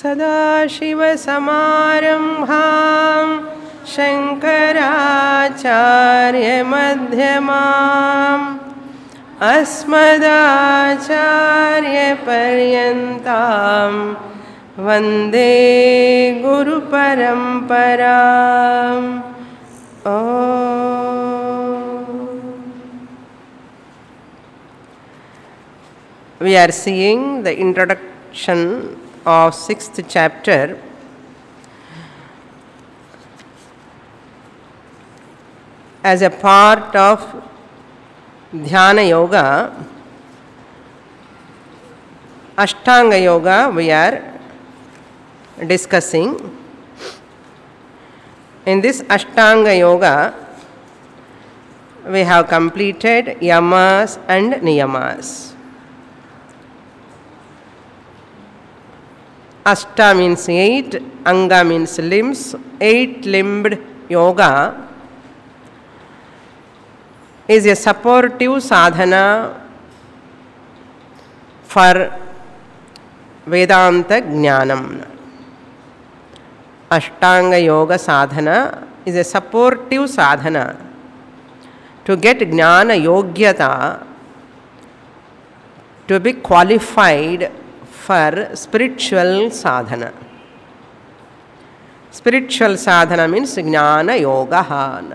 सदाशिवसमारम्भां शङ्कराचार्यमध्यमाम् अस्मदाचार्यपर्यन्तां वन्दे गुरुपरम्पराम्. We are seeing the introduction of 6th chapter. As a part of Dhyana Yoga, Ashtanga Yoga we are discussing. In this Ashtanga Yoga, we have completed yamas and niyamas. Ashta means 8, Anga means limbs. 8-limbed yoga is a supportive sadhana for Vedanta Jnanam. Ashtanga Yoga sadhana is a supportive sadhana to get Jnana Yogyata, to be qualified for spiritual sadhana. Spiritual sadhana means Jnana Yoga.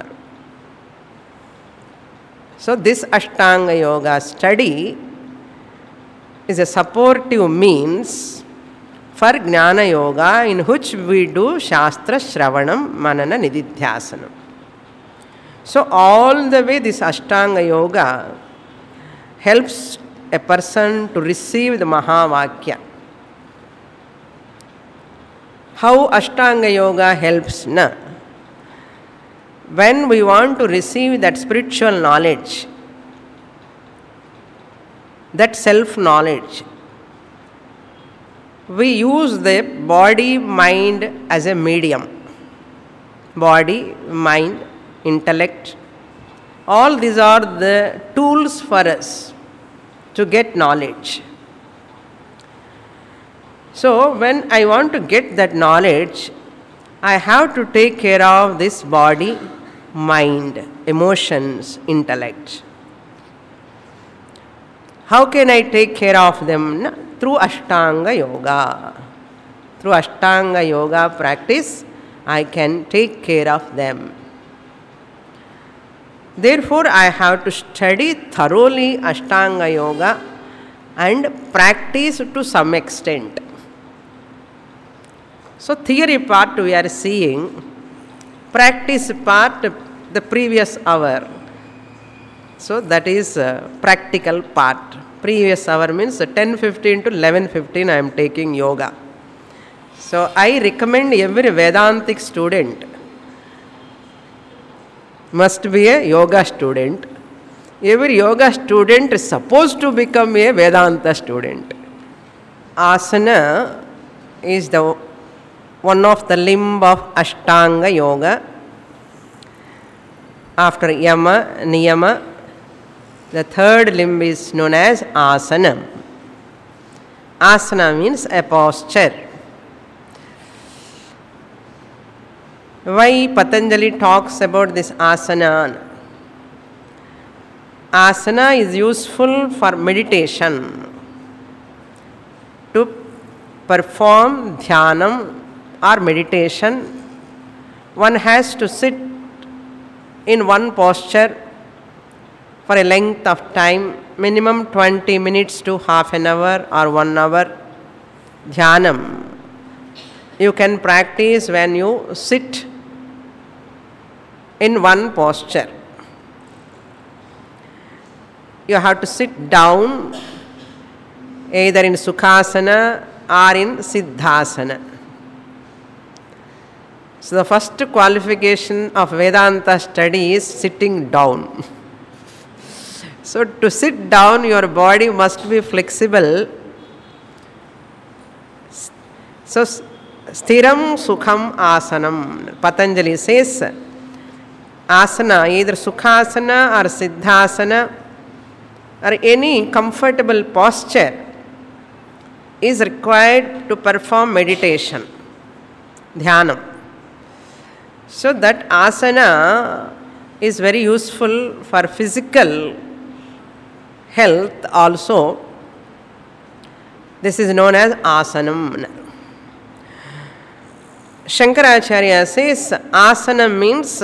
So this Ashtanga Yoga study is a supportive means for Jnana Yoga, in which we do Shastra Shravanam, Manana, Nididhyasanam. So all the way this Ashtanga Yoga helps a person to receive the Mahavakya. How Ashtanga Yoga helps? When we want to receive that spiritual knowledge, that self-knowledge, we use the body-mind as a medium. Body, mind, intellect, all these are the tools for us to get knowledge. So when I want to get that knowledge, I have to take care of this body, mind, emotions, intellect. How can I take care of them? Through Ashtanga Yoga. Through Ashtanga Yoga practice, I can take care of them. Therefore, I have to study thoroughly Ashtanga Yoga and practice to some extent. So, theory part we are seeing, practice part the previous hour. So, that is practical part. Previous hour means 10:15 to 11:15 I am taking yoga. So, I recommend every Vedantic student must be a yoga student. Every yoga student is supposed to become a Vedanta student. Asana is the one of the limb of Ashtanga Yoga. After Yama, Niyama, the third limb is known as Asana. Asana means a posture. Why Patanjali talks about this asana? Asana is useful for meditation. To perform dhyanam or meditation, one has to sit in one posture for a length of time, minimum 20 minutes to half an hour or 1 hour. Dhyanam you can practice when you sit in one posture. You have to sit down either in Sukhasana or in Siddhasana. So the first qualification of Vedanta study is sitting down. So to sit down, your body must be flexible. So Sthiram Sukham Asanam. Patanjali says, asana, either Sukhasana or Siddhasana or any comfortable posture, is required to perform meditation, dhyanam. So that asana is very useful for physical health also. This is known as asanam. Shankaracharya says asana means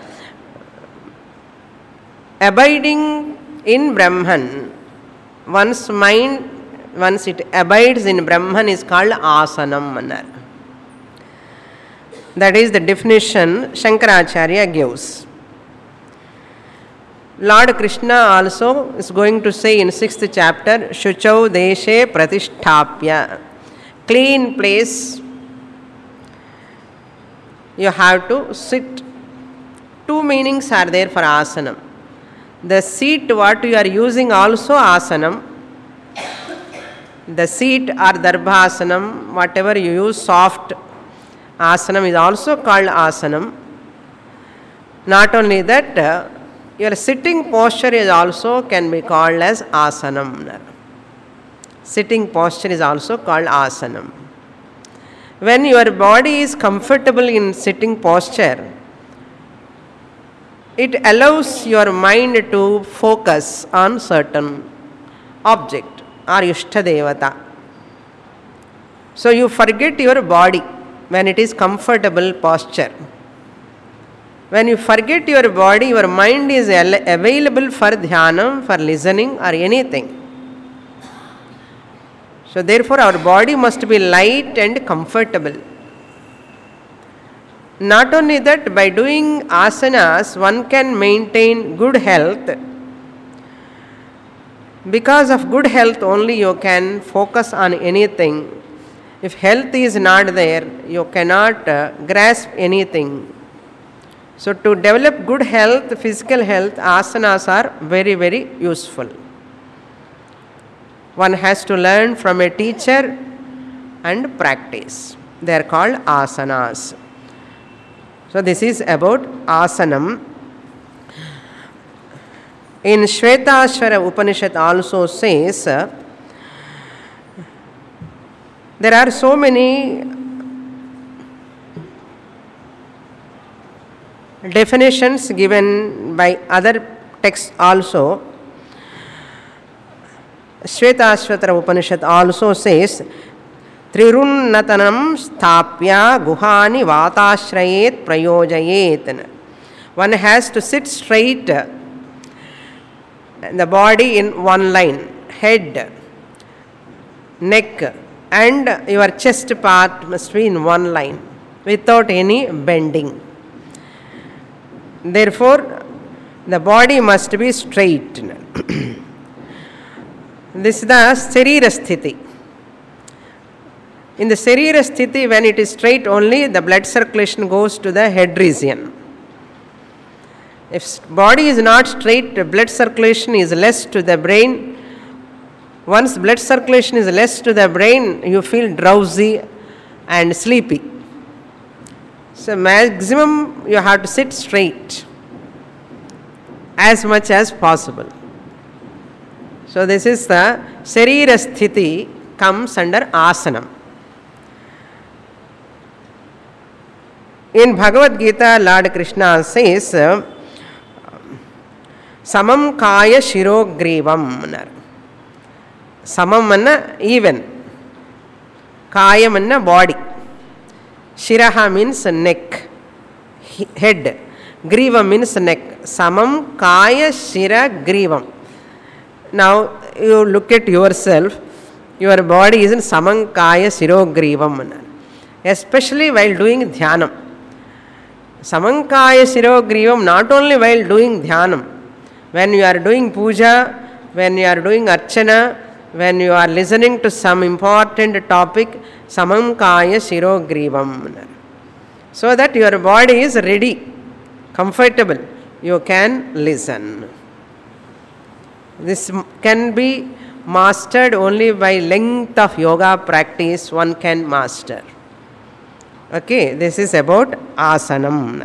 abiding in Brahman. One's mind, once it abides in Brahman, is called asanam. That is the definition Shankaracharya gives. Lord Krishna also is going to say in 6th chapter, Shuchau Deshe Pratisthapya. Clean place. You have to sit. Two meanings are there for asanam. The seat what you are using also asanam. The seat or darbhasanam, whatever you use, soft asanam is also called asanam. Not only that, your sitting posture is also can be called as asanam. Sitting posture is also called asanam. When your body is comfortable in sitting posture, it allows your mind to focus on certain object or Ishta Devata. So you forget your body when it is comfortable posture. When you forget your body, your mind is available for dhyanam, for listening or anything. So therefore our body must be light and comfortable. Not only that, by doing asanas, one can maintain good health. Because of good health only you can focus on anything. If health is not there, you cannot grasp anything. So to develop good health, physical health, asanas are very, very useful. One has to learn from a teacher and practice. They are called asanas. So this is about asanam. In Shvetashvara Upanishad also says, there are so many definitions given by other texts also. Shvetashvara Upanishad also says, Trirunnatanam sthapya guhani vatashrayet prayojayet. One has to sit straight, the body in one line, head, neck and your chest part must be in one line without any bending. Therefore, the body must be straight. This is the Sarira Sthiti. In the Sarira Sthiti, when it is straight only, the blood circulation goes to the head region. If body is not straight, blood circulation is less to the brain. Once blood circulation is less to the brain, you feel drowsy and sleepy. So maximum you have to sit straight as much as possible. So this is the Sarira Sthiti comes under asanam. In Bhagavad Gita, Lord Krishna says, Samam Kaya Shiro Grivam. Samam manna even. Kaya manna body. Shiraha means neck, head. Grivam means neck. Samam Kaya Shira Grivam. Now you look at yourself, your body is in Samam Kaya Shiro Grivam. Especially while doing dhyanam. Samankaya Shiro Grivam, not only while doing dhyanam, when you are doing puja, when you are doing archana, when you are listening to some important topic, Samankaya Shiro Grivam. So that your body is ready, comfortable, you can listen. This can be mastered only by length of yoga practice, one can master. Okay, this is about asanam.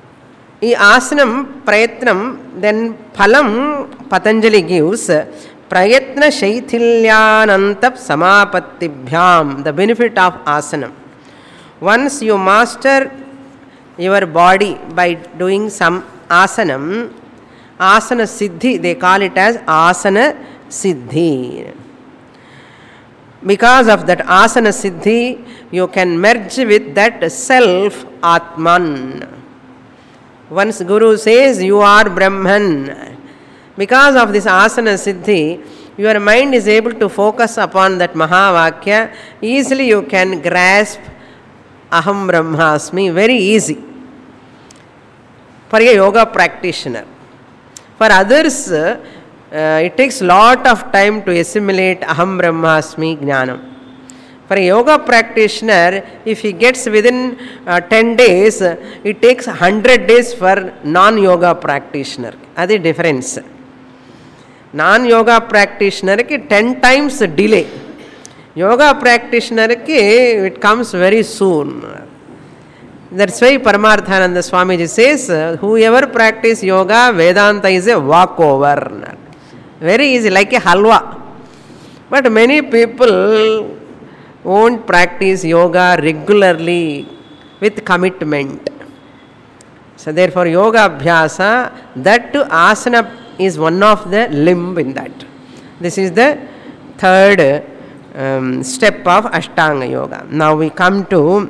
This asanam, prayatnam, then phalam Patanjali gives. prayatna shaithilyanantap samapattibhyam. The benefit of asana. Once you master your body by doing some asanam, asana siddhi, they call it as asana siddhi. Because of that asana siddhi, you can merge with that self Atman. Once Guru says you are Brahman, because of this asana siddhi, your mind is able to focus upon that Mahavakya. Easily you can grasp Aham Brahmasmi, very easy. For a yoga practitioner. For others, it takes lot of time to assimilate Aham Brahmasmi Jnanam. For a yoga practitioner, if he gets within 10 days, it takes 100 days for non-yoga practitioner. That is the difference. Non-yoga practitioner ki 10 times delay. Yoga practitioner ki it comes very soon. That's why Paramarthananda Swamiji says, whoever practice yoga, Vedanta is a walkover. Very easy, like a halwa. But many people won't practice yoga regularly with commitment. So therefore yoga abhyasa, that too asana is one of the limb in that. This is the third step of Ashtanga Yoga. Now we come to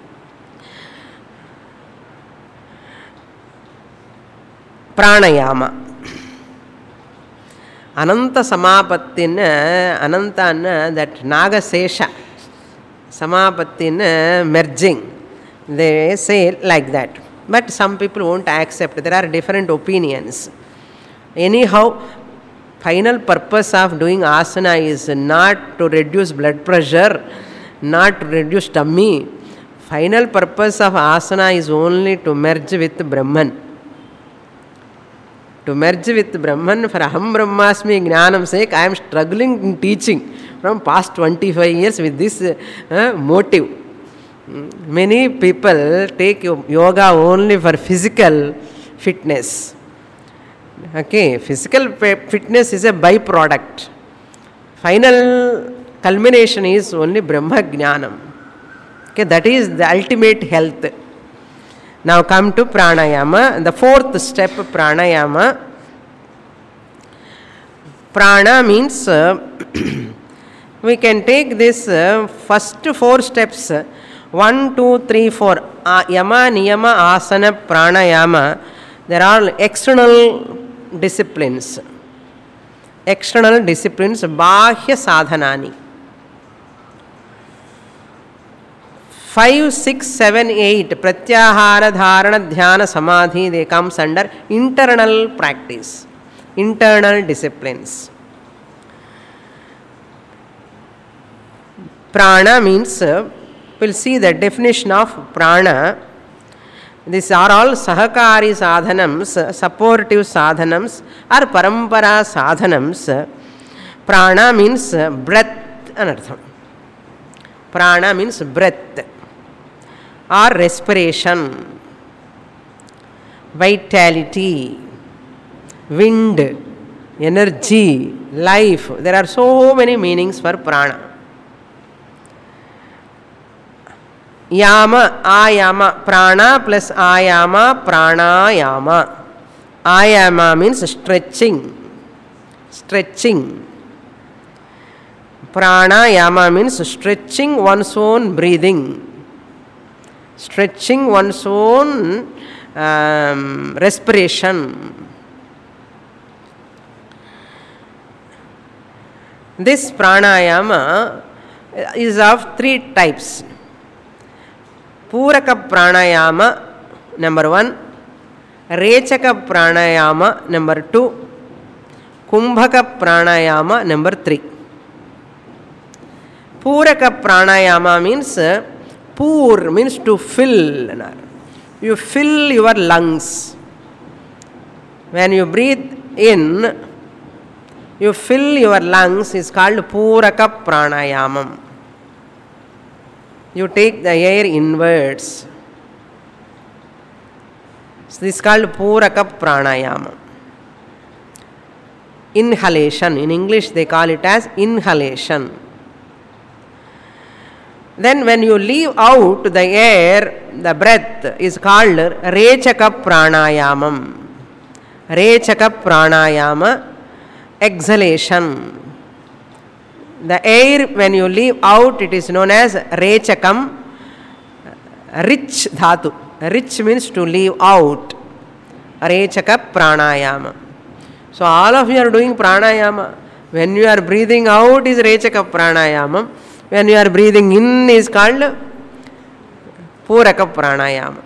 pranayama. Ananta samapattina, ananta that naga sesha. Samapattin merging. They say like that. But some people won't accept. There are different opinions. Anyhow, final purpose of doing asana is not to reduce blood pressure, not to reduce tummy. Final purpose of asana is only to merge with Brahman. To merge with Brahman, for Aham Brahmasmi Jnanam sake, I am struggling in teaching from past 25 years with this motive. Many people take yoga only for physical fitness. Okay, physical fitness is a byproduct. Final culmination is only Brahma Jnanam. Okay, that is the ultimate health. Now come to pranayama, the fourth step pranayama. Prana means we can take this first 4 steps 1, 2, 3, 4 yama, niyama, asana, pranayama. There are external disciplines. External disciplines, bahya sadhanani. 5, 6, 7, 8 pratyahara, dharana, dhyana, samadhi, they comes under internal practice, internal disciplines. Prana means, we'll see the definition of prana. These are all sahakari sadhanams, supportive sadhanams or parampara sadhanams. Prana means breath anartham. Prana means breath or respiration, vitality, wind, energy, life. There are so many meanings for prana. Yama, ayama, prana plus ayama, pranayama. Ayama means stretching, stretching. Pranayama means stretching one's own breathing, stretching one's own respiration. This pranayama is of 3 types. Puraka pranayama, number 1. Rechaka pranayama, number 2. Kumbhaka pranayama, number 3. Puraka pranayama means, pour means to fill. You fill your lungs. When you breathe in, you fill your lungs, is called Puraka pranayamam. You take the air inwards. So this is called Puraka pranayama. inhalation. In English they call it as inhalation. Then when you leave out the air, the breath is called Rechaka Pranayamam. Rechaka Pranayama, exhalation. The air when you leave out, it is known as Rechakam, rich dhatu. Rich means to leave out. Rechaka Pranayama. So all of you are doing pranayama. When you are breathing out is Rechaka Pranayama. When you are breathing in is called Puraka Pranayama.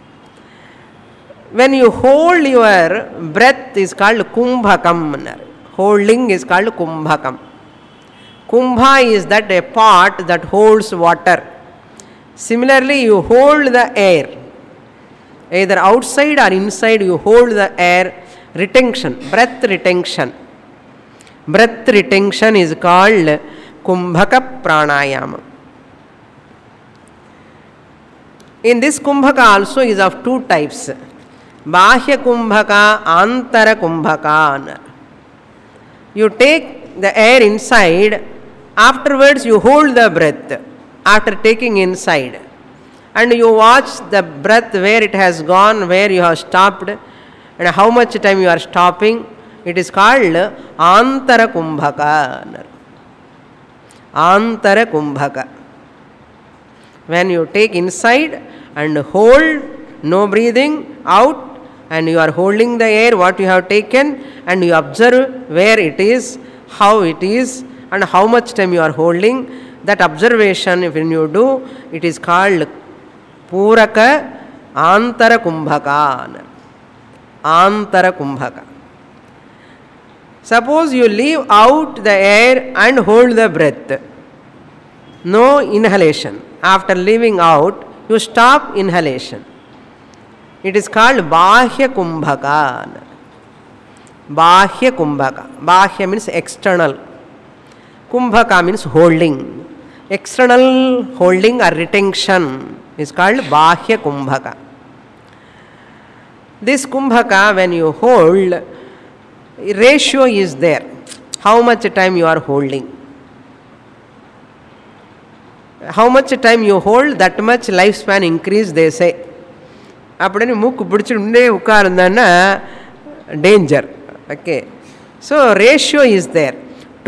When you hold your breath is called Kumbhakam. Holding is called Kumbhakam. Kumbha is that a pot that holds water. Similarly, you hold the air. Either outside or inside you hold the air. Retention, breath retention. Breath retention is called Kumbhaka Pranayama. In this Kumbhaka also is of two types. Bahya Kumbhaka, Antara Kumbhaka. You take the air inside, afterwards you hold the breath after taking inside. And you watch the breath where it has gone, where you have stopped, and how much time you are stopping. It is called Antara Kumbhaka. Antara Kumbhaka. When you take inside and hold, no breathing out, and you are holding the air, what you have taken, and you observe where it is, how it is, and how much time you are holding. That observation, when you do, it is called Puraka Antara Kumbhaka. Antara Kumbhaka. Suppose you leave out the air and hold the breath. No inhalation. After leaving out, you stop inhalation. It is called Bahya Kumbhaka. Bahya Kumbhaka. Bahya means external. Kumbhaka means holding. External holding or retention is called Bahya Kumbhaka. This Kumbhaka, when you hold, ratio is there. How much time you are holding. How much time you hold, that much lifespan increase, they say. அப்படி மூக்கு பிடிச்சுட்டே உட்கார்ந்தா danger. Okay. So ratio is there.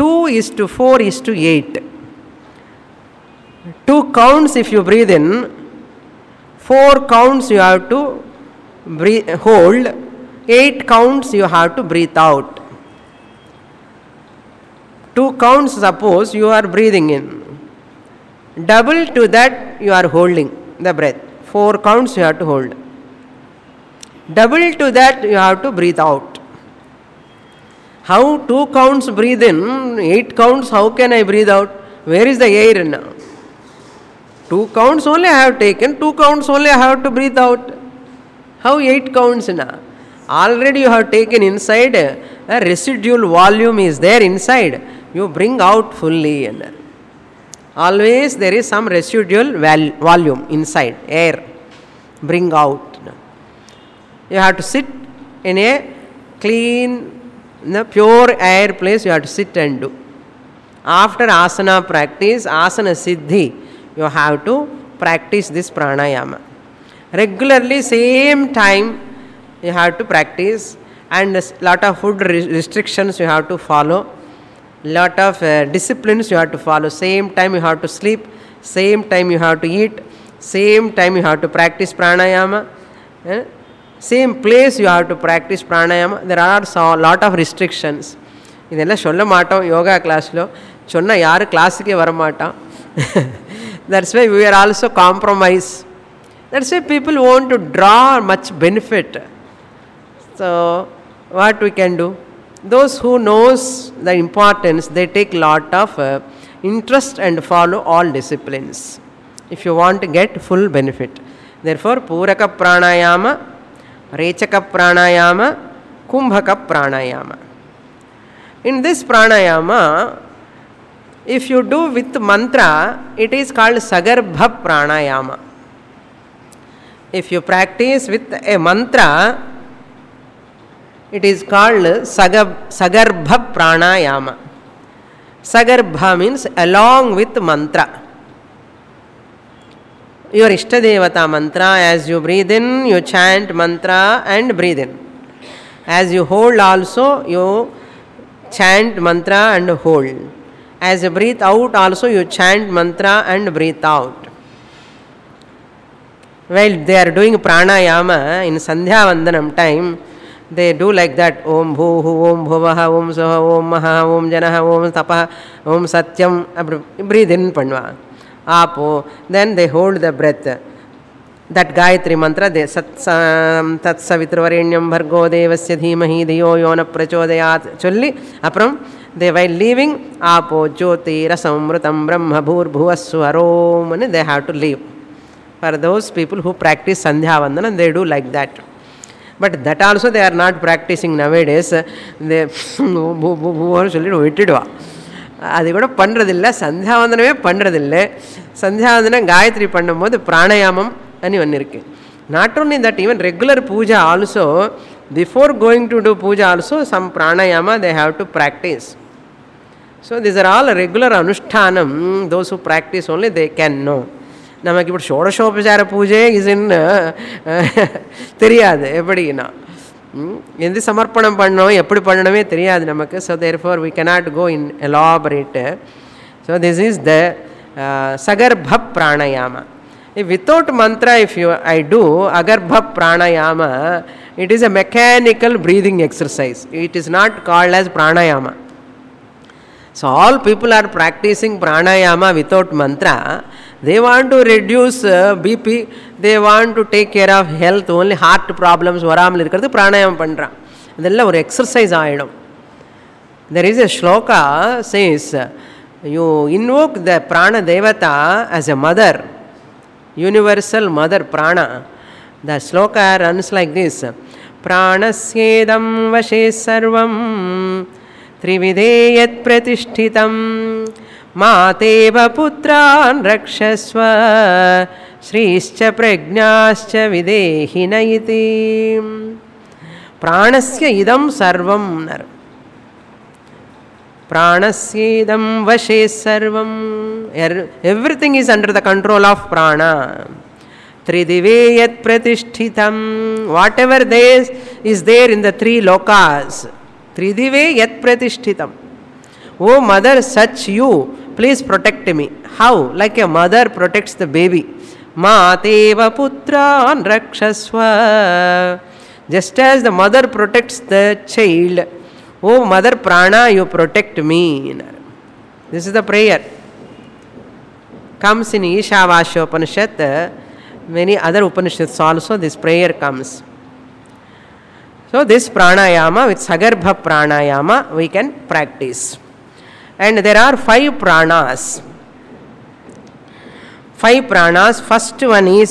2:4:8. 2 counts if you breathe in, 4 counts you have to hold, 8 counts you have to breathe out. 2 counts suppose you are breathing in. Double to that you are holding the breath. 4 counts you have to hold. Double to that you have to breathe out. How 2 counts breathe in, 8 counts how can I breathe out? Where is the air now? 2 counts only I have taken, 2 counts only I have to breathe out. How 8 counts now? Already you have taken inside, a residual volume is there inside. You bring out fully. Always there is some residual volume inside, air. Bring out. You have to sit in a clean, pure air place, you have to sit and do. After asana practice, asana siddhi, you have to practice this pranayama. Regularly, same time you have to practice, and a lot of food restrictions you have to follow. Lot of disciplines you have to follow. Same time you have to sleep, same time you have to eat, same time you have to practice pranayama. Same place you have to practice pranayama. There are a lot of restrictions. இதெல்லாம் சொல்ல மாட்டோம் யோகா கிளாஸில், சொன்னால் யாரும் கிளாஸுக்கே வரமாட்டான். That's why we are also compromise. That's why people want to draw much benefit. So what we can do? Those who knows the importance, they take lot of interest and follow all disciplines if you want to get full benefit. Therefore, Puraka Pranayama, Rechaka Pranayama, Kumbhaka Pranayama. In this pranayama, if you do with mantra, it is called Sagarbha Pranayama. If you practice with a mantra, It is called Sagarbha Pranayama. Sagarbha means along with mantra. Your Ishtadevata mantra, as you breathe in, you chant mantra and breathe in. As you hold also, you chant mantra and hold. As you breathe out also, you chant mantra and breathe out. While they are doing pranayama in Sandhya Vandanam time, they do like that. Om Bhuhu, Om Bhuvaha, Om Soha, Om Maha, Om Janaha, Om Tapaha, Om Satyam. Breathe in Panva. Apo. Then they hold the breath. That Gayatri mantra, they Tat Savitravarenyam Bhargo Devasya Dhimahi Dhiyo Yona Prachodayat. Chulli. Apram. They while leaving, Apo Jyoti Rasamrutam Brahma Bhur Bhuvassu Arom. And they have to leave. For those people who practice Sandhya Vandana, they do like that. But that also they are not practicing nowadays. They சொல்லிட்டு விட்டுடுவா. அது கூட பண்ணுறதில்லை. சந்தியாவந்தனமே பண்ணுறதில்லை. சந்தியாவந்தனம் காயத்ரி பண்ணும்போது பிராணாயாமம் అని ஒன்று இருக்குது. Not only that, even regular puja also, before going to do puja also, some pranayama they have to practice. So these are all regular anushtanam. Those who practice only, they can know. நமக்கு இப்படி ஷோடசோபசார பூஜை இஸ்ன்னு தெரியாது. எப்படின்னா எந்த சமர்ப்பணம் பண்ணணும், எப்படி பண்ணணுமே தெரியாது நமக்கு. So therefore we cannot go in elaborate. So this is the Sagarbha Pranayama. Without mantra, if I do Agarbha Pranayama, it is a mechanical breathing exercise. It is not called as pranayama. So all people are practicing pranayama without mantra. They want to reduce BP, they want to take care of health, only heart problems வராமல் இருக்கிறது பிராணாயாமம் பண்ணுறான். இதெல்லாம் ஒரு exercise ஆகிடும். There is a shloka says, you invoke the prana devata as a mother, universal mother prana. The shloka runs like this: Pranasyedam vashe sarvam trivideyat pratishtitam Mateva putran rakshasva Srischa prajnascha videhina iti. Pranasya idam sarvam. Pranasya idam vashe sarvam. Everything is under the control of prana. Tridiveyat pratishtitam. Whatever there is there in the three lokas. Tridiveyat pratishtitam. Oh mother, such you, please protect me. How? Like a mother protects the baby. Mateva putran rakshasva. Just as the mother protects the child, oh mother prana, you protect me. This is the prayer. Comes in Ishavasya Upanishad, many other Upanishads also this prayer comes. So this pranayama, with Sagarbha Pranayama, we can practice. And there are 5 pranas. 5 pranas. First one is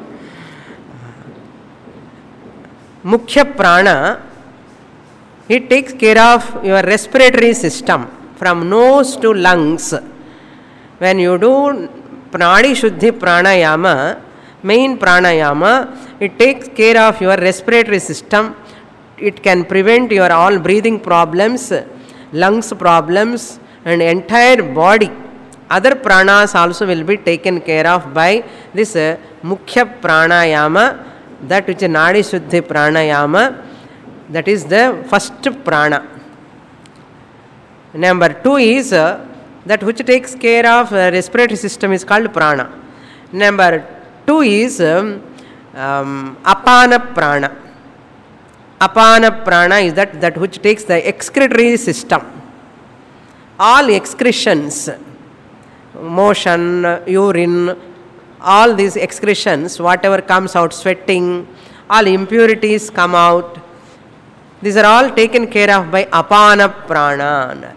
Mukhya Prana. It takes care of your respiratory system from nose to lungs. When you do Pranadi Shuddhi Pranayama, main pranayama, it takes care of your respiratory system. It can prevent your all breathing problems, lungs problems, and entire body. Other pranas also will be taken care of by this Mukhya Pranayama, that which is Nadi Shuddhi Pranayama. That is the first prana. Number 2 is that which takes care of respiratory system is called prana. Number 2 is Apana Prana. Apana Prana is that which takes the excretory system. All excretions, motion, urine, all these excretions, whatever comes out, sweating, all impurities come out. These are all taken care of by Apana Prana.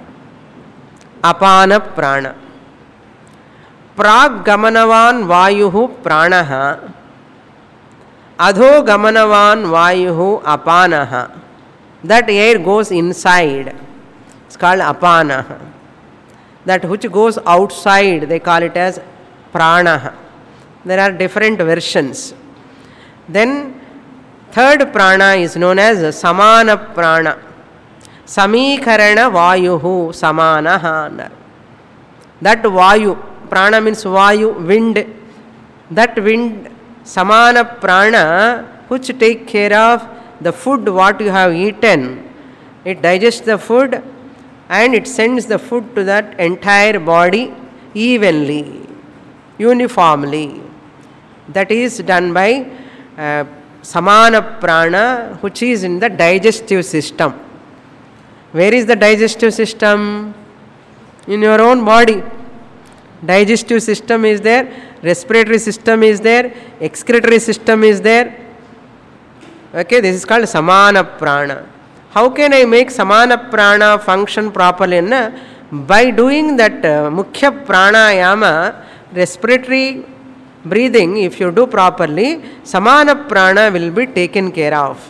Apana Prana. Prag Gamanavan Vayuhu Pranaha. Adho Gamanavan Vayuhu Apanaha. That air goes inside. It's called Apanaha. That which goes outside, they call it as Pranaha. There are different versions. Then Third prana is known as samana prana. Samikarana vayuhu samanaha. That vayu, prana means vayu, wind. That wind, samana prana, which take care of the food what you have eaten. It digests the food and it sends the food to that entire body evenly, uniformly. That is done by samana prana, which is in the digestive system. Where is the digestive system? In your own body. Digestive system is there, respiratory system is there, excretory system is there. Okay, this is called samana prana. How can I make samana prana function properly? By doing that mukhya pranayama, respiratory breathing, if you do properly, samana prana will be taken care of.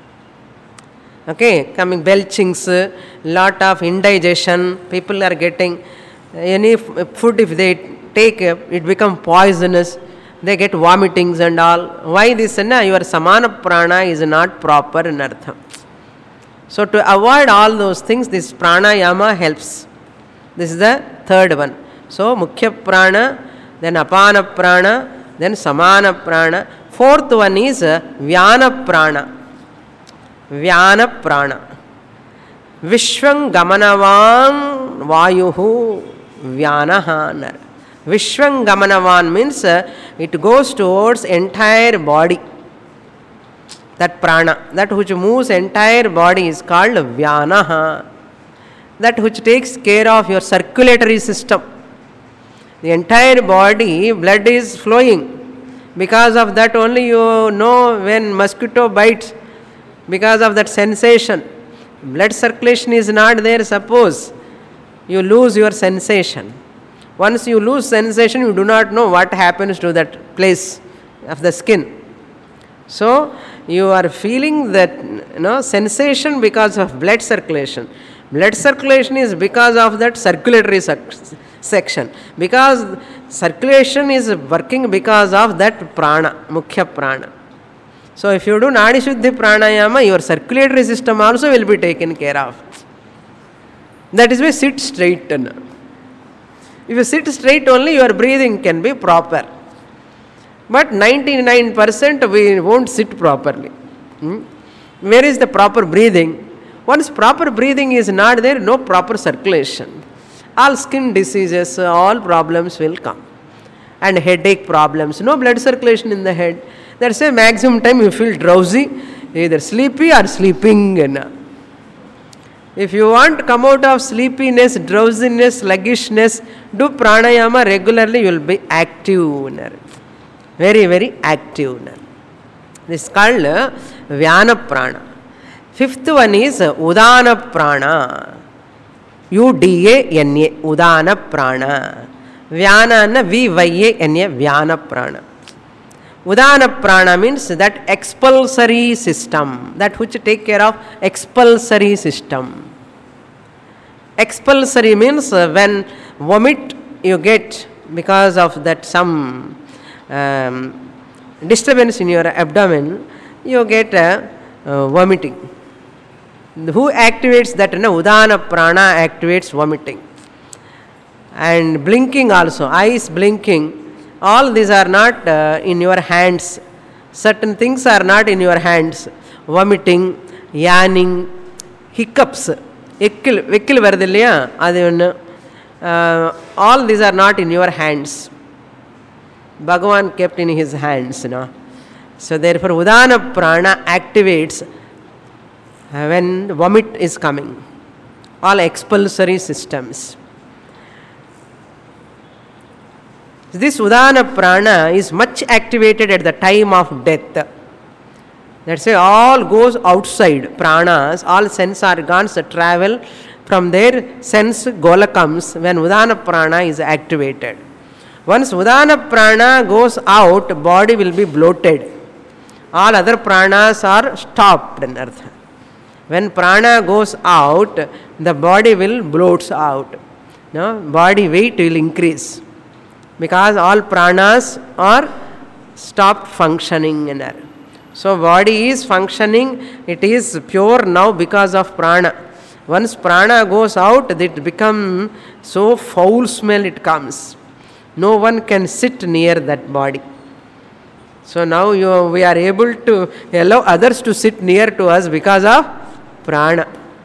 Okay, coming belchings, lot of indigestion, people are getting any food if they take, it become poisonous, they get vomitings and all. Why this? Your samana prana is not proper in artham. So to avoid all those things, this pranayama helps. This is the third one. So mukhya prana, then apana prana, then samana prana. Fourth one is vyana prana. Vyana prana. Vishwang gamanavan vayuhu vyanaha. Vishwang gamanavan means it goes towards entire body. That prana, that which moves entire body is called vyanaha. That which takes care of your circulatory system. The entire body, blood is flowing. Because of that only you know when mosquito bites. Because of that sensation. Blood circulation is not there, suppose. You lose your sensation. Once you lose sensation, you do not know what happens to that place of the skin. So, you are feeling that sensation because of blood circulation. Blood circulation is because of that circulatory section. Because circulation is working because of that prana, mukhya prana. So, if you do Nadi Shuddhi pranayama, your circulatory system also will be taken care of. That is why sit straight. If you sit straight only, your breathing can be proper. But 99% we won't sit properly. Where is the proper breathing? Once proper breathing is not there, no proper circulation. All skin diseases, all problems will come. And headache problems, no blood circulation in the head. That's why maximum time you feel drowsy, either sleepy or sleeping. If you want to come out of sleepiness, drowsiness, sluggishness, do pranayama regularly, you will be active. Very, very active. This is called vyana prana. Fifth one is udana prana. U-D-A-N-A, udana prana. Vyana na V-Y-A-N-A, vyana prana. Udana prana means that expulsory system, that which take care of expulsory system. Expulsory means when vomit you get because of that some disturbance in your abdomen, you get vomiting. Who activates that? Udana prana activates vomiting. And blinking also, eyes blinking, all these are not in your hands. Certain things are not in your hands. Vomiting, yawning, hiccups, vekkil varudillaya, all these are not in your hands. Bhagavan kept in his hands. So therefore udana prana activates when vomit is coming. All expulsory systems. This udana prana is much activated at the time of death. That's why all goes outside. Pranas, all sense organs travel from their sense golakams when udana prana is activated. Once udana prana goes out, body will be bloated. All other pranas are stopped. When prana goes out, the body will bloat out. Body weight will increase. Because all pranas are stopped functioning. So body is functioning, it is pure now because of prana. Once prana goes out, it becomes so foul smell it comes. No one can sit near that body. So now we are able to allow others to sit near to us because of prana.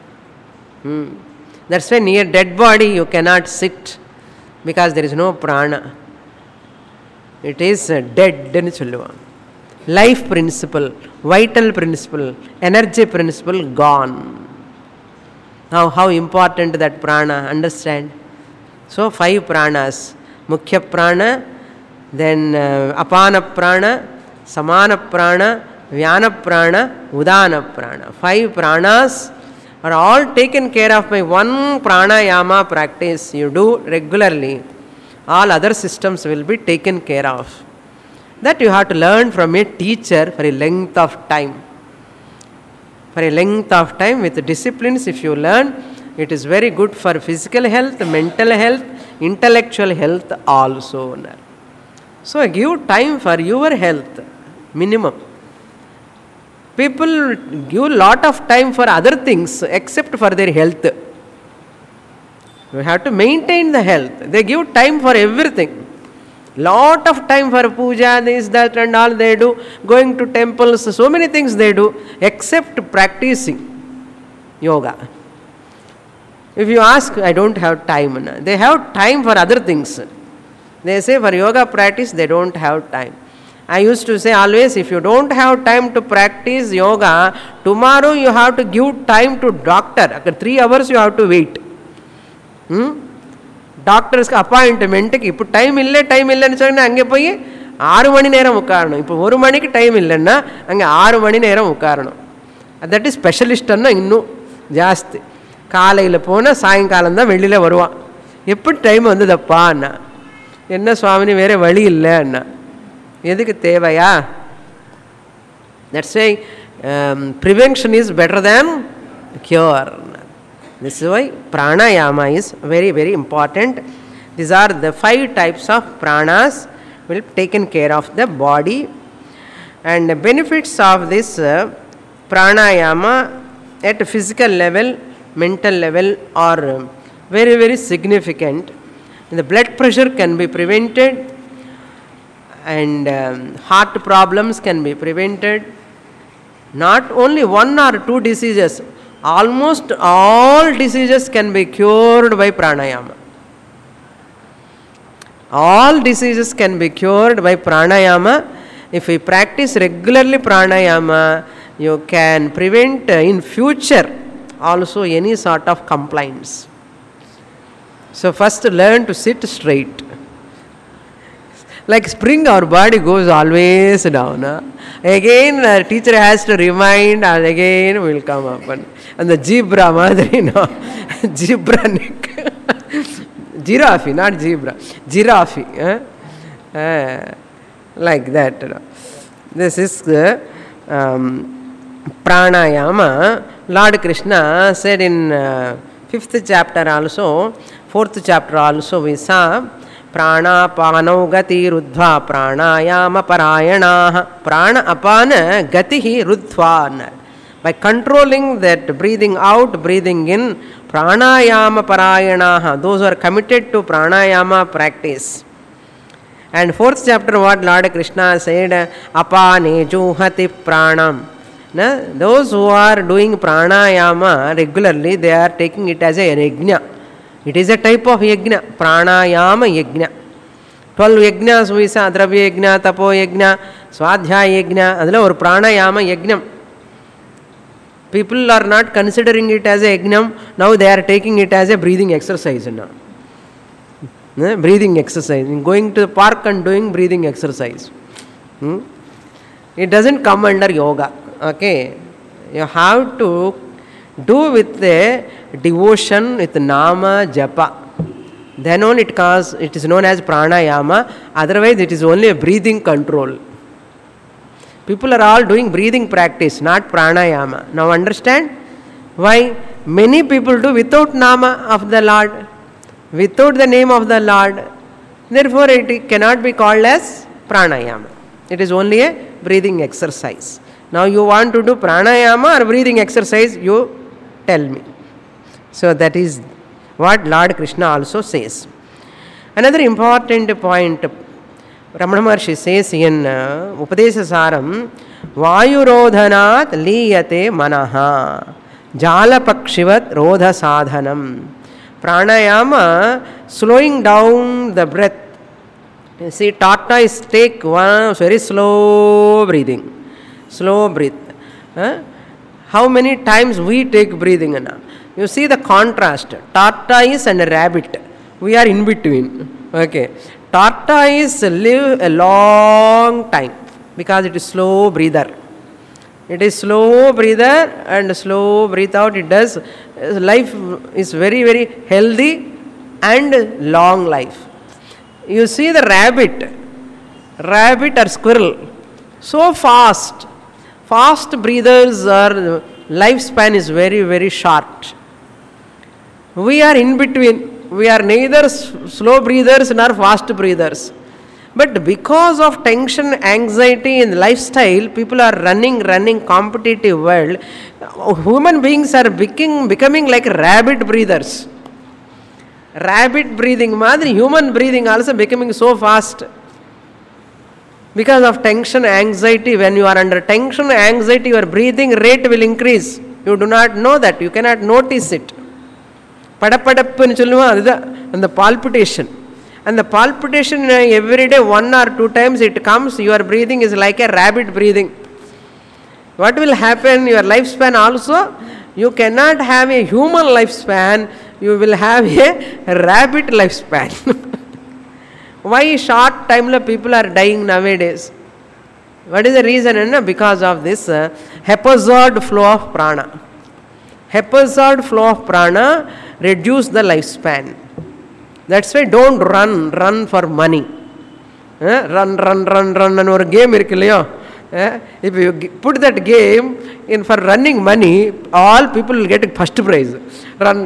That's why near dead body you cannot sit, because there is no prana. It is dead. Life principle, vital principle, energy principle gone. Now how important that prana, understand? So 5 pranas. Mukhya prana, then apana prana, samana prana, vyana prana, udana prana. 5 pranas are all taken care of by one pranayama practice you do regularly. All other systems will be taken care of. That you have to learn from a teacher for a length of time. For a length of time with disciplines, if you learn, it is very good for physical health, mental health, intellectual health also. So give time for your health, minimum. People give lot of time for other things except for their health. You have to maintain the health. They give time for everything. Lot of time for puja, this, that and all they do. Going to temples, so many things they do except practicing yoga. If you ask, I don't have time. They have time for other things. They say for yoga practice, they don't have time. I used to say always, if you don't have time to practice yoga, tomorrow you have to give time to doctor. After 3 hours you have to wait. Doctor's appointment, இப்போ time இல்லைன்னு சொன்னால் அங்கே போய் 6 மணி நேரம் உட்காரணும். இப்போ 1 மணிக்கு time இல்லைன்னா அங்கே 6 மணி நேரம் உட்காரணும். தட் இஸ் ஸ்பெஷலிஸ்ட்னா இன்னும் ஜாஸ்தி. காலையில் போனால் சாயங்காலம் தான் வெளியில் வருவான். எப்படி டைம் வந்ததப்பா அண்ணா? என்ன சுவாமினி வேறு வழி இல்லை அண்ணா. எதுக்கு தேவையா? That's why prevention is better than cure. This is why pranayama is very, very important. These are the 5 types of pranas will taken care of the body. And the benefits of this pranayama at physical level, mental level are very, very significant. The blood pressure can be prevented, and heart problems can be prevented. Not only 1 or 2 diseases, almost all diseases can be cured by pranayama. All diseases can be cured by pranayama. If we practice regularly pranayama, you can prevent in future also any sort of complaints. So first learn to sit straight. Like spring, our body goes always down. Again, the teacher has to remind, and again will come up. And the zebra madri, no, zebra neck. Giraffe, not zebra. Giraffe. Like that. This is the pranayama. Lord Krishna said in 5th chapter also, 4th chapter also we saw, प्राणापानौ गतिरुद्ध्वा प्राणायाम parayanaah. Prana apana gatihi ruddhva. By controlling that breathing out, breathing in, pranayama parayanaah, those who are committed to pranayama practice. And 4th chapter, what Lord Krishna said, apane juhati pranam. Those who are doing pranayama regularly, they are taking it as a yajna. It is a type of yajna, pranayama yajna. 12 yajnas we saw, dravya yajna, tapo yajna, swadhyaya yajna, adala or pranayama yajnam. People are not considering it as a yajnam, now they are taking it as a breathing exercise now. Breathing exercise, going to the park and doing breathing exercise. It doesn't come under yoga. Okay, you have to do with the devotion, with nama japa. Then only it is known as pranayama. Otherwise it is only a breathing control. People are all doing breathing practice, not pranayama. Now understand why many people do without nama of the Lord, without the name of the Lord. Therefore it cannot be called as pranayama. It is only a breathing exercise. Now you want to do pranayama or breathing exercise, you tell me. So that is what Lord Krishna also says. Another important point, Ramana Maharshi says in Upadesha Saram, Vayurodhanat liyate manaha jalapakshivat rodha sadhanam. Pranayama, slowing down the breath. You see, tortoise take one very slow breathing. Slow breath. How many times we take breathing now? You see the contrast. Tortoise and rabbit. We are in between. Okay. Tortoise live a long time because it is slow breather. It is slow breather and slow breathe out. It does. Life is very, very healthy and long life. You see the rabbit or squirrel, so fast. Fast breathers are lifespan is very, very short. We are in between. We are neither slow breathers nor fast breathers. But because of tension, anxiety in lifestyle, people are running competitive world. Human beings are becoming like rabbit breathers. Rabbit breathing madri, human breathing also becoming so fast. Because of tension, anxiety, when you are under tension, anxiety, your breathing rate will increase. You do not know that. You cannot notice it. Padappadappu and the palpitation. And the palpitation every day 1 or 2 times it comes, your breathing is like a rabbit breathing. What will happen? Your lifespan also, you cannot have a human lifespan, you will have a rabbit lifespan. Why short time people are dying nowadays? What is the reason? Because of this haphazard flow of prana. Haphazard flow of prana reduce the lifespan. That's why don't run for money. Run and or game if you put that game in for running money, all people will get first prize. Run,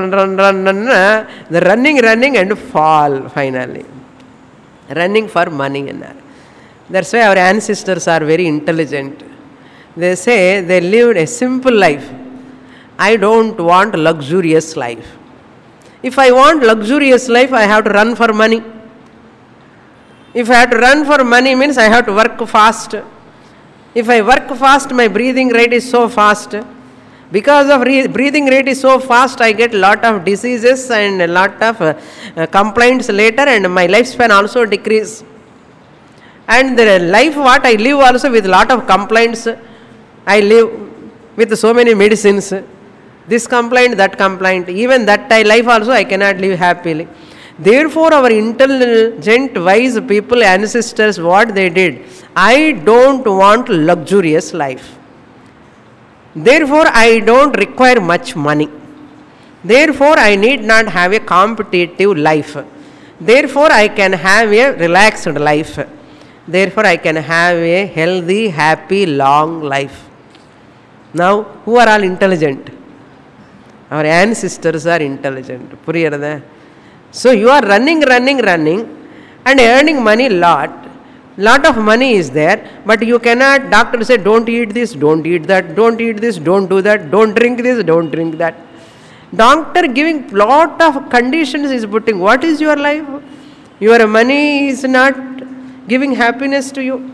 the running and fall finally. Running for money. That's why our ancestors are very intelligent. They say they lived a simple life. I don't want luxurious life. If I want luxurious life, I have to run for money. If I have to run for money means I have to work fast. If I work fast, my breathing rate is so fast. Because of breathing rate is so fast, I get lot of diseases and a lot of complaints later, and my lifespan also decrease. And the life what I live also with lot of complaints. I live with so many medicines. This complaint, that complaint. Even that life also I cannot live happily. Therefore, our intelligent, wise people, ancestors, what they did, I don't want luxurious life. Therefore, I don't require much money. Therefore, I need not have a competitive life. Therefore, I can have a relaxed life. Therefore, I can have a healthy, happy, long life. Now, who are all intelligent? Our ancestors are intelligent. So you are running and earning money lot of money is there, but you cannot, doctor say don't eat this, don't eat that, don't eat this, don't do that, don't drink this, don't drink that. Doctor giving lot of conditions is putting. What is your life? Your money is not giving happiness to you.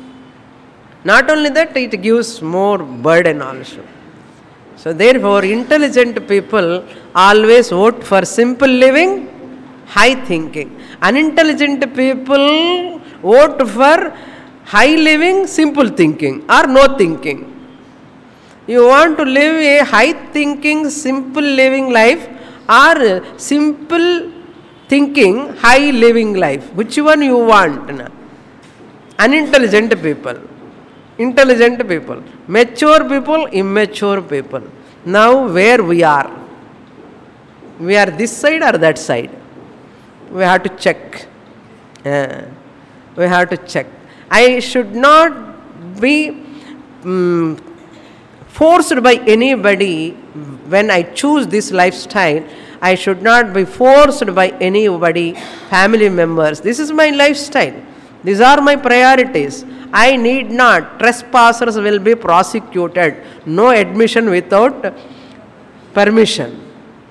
Not only that, it gives more burden also. So therefore, intelligent people always vote for simple living, high thinking. Unintelligent people vote for high living, simple thinking or no thinking. You want to live a high thinking, simple living life or simple thinking, high living life. Which one you want? Unintelligent people. Intelligent people, mature people, immature people. Now where we are? We are this side or that side? We have to check. We have to check. I should not be forced by anybody when I choose this lifestyle. I should not be forced by anybody, family members. This is my lifestyle. These are my priorities. I need not. Trespassers will be prosecuted. No admission without permission.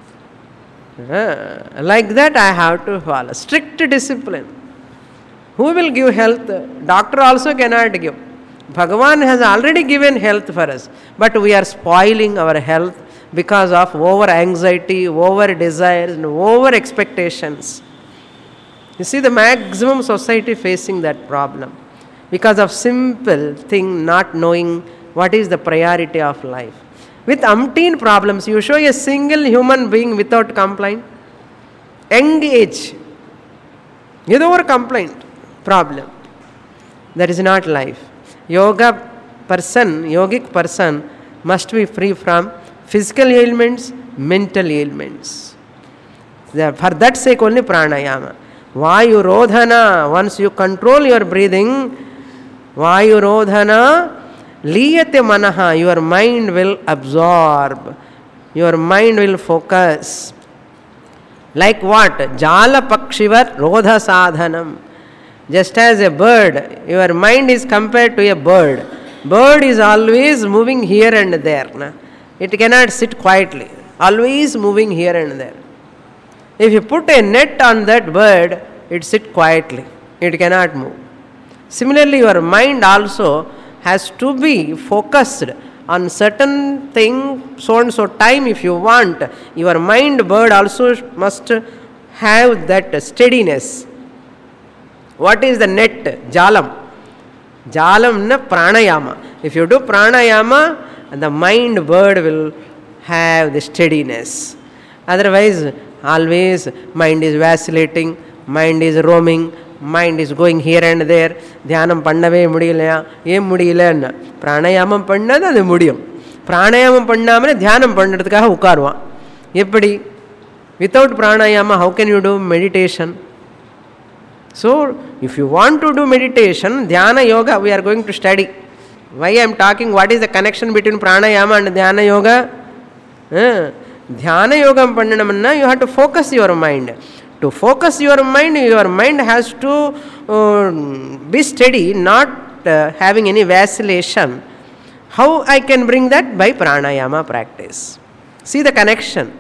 Like that I have to follow. Strict discipline. Who will give health? Doctor also cannot give. Bhagavan has already given health for us. But we are spoiling our health because of over anxiety, over desires, and over expectations. You see the maximum society facing that problem. Because of simple thing, not knowing what is the priority of life. With umpteen problems, you show a single human being without complaint. Young age, without complaint, problem. That is not life. Yogic person must be free from physical ailments, mental ailments. For that sake only pranayama. Vayu rodhana, once you control your breathing, Vayu rodhana, liyate manaha, your mind will absorb, your mind will focus. Like what? Jala pakshivar rodha sadhanam. Just as a bird, your mind is compared to a bird. Bird is always moving here and there. It cannot sit quietly, always moving here and there. If you put a net on that bird, it sits quietly, it cannot move. Similarly, your mind also has to be focused on certain thing, so and so time if you want. Your mind bird also must have that steadiness. What is the net? Jalam. Jalam na pranayama. If you do pranayama, the mind bird will have the steadiness. Otherwise, always mind is vacillating, mind is roaming, mind is going here and there. Dhyanam pannave mudiyalaya, em mudiyala. Pranayamam pannada adu mudiyum. Pranayamam pannamane dhyanam pannadukkaga ukkaruva. Eppadi? Without pranayama, how can you do meditation? So, if you want to do meditation, dhyana yoga we are going to study. Why I am talking, what is the connection between pranayama and dhyana yoga? Dhyana yoga pannanamanna, you have to focus your mind. To focus your mind has to be steady, not having any vacillation. How I can bring that? By pranayama practice. See the connection.